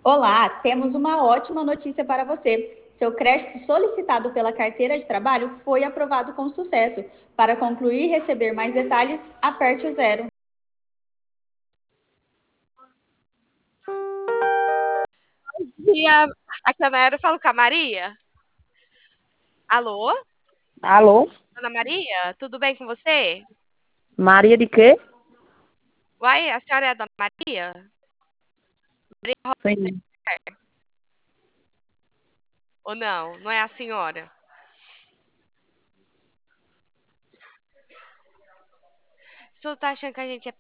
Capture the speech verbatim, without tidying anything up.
Olá, temos uma ótima notícia para você. Seu crédito solicitado pela carteira de trabalho foi aprovado com sucesso. Para concluir e receber mais detalhes, aperte o zero. Dia, aqui é a Nayara, eu falo com a Maria. Alô, Alô? Ana Maria, tudo bem com você? Maria de quê? Uai, a senhora é a Dona Maria? Maria Rosa, Sim. ou não? Não é a senhora? O senhor tá achando que a gente é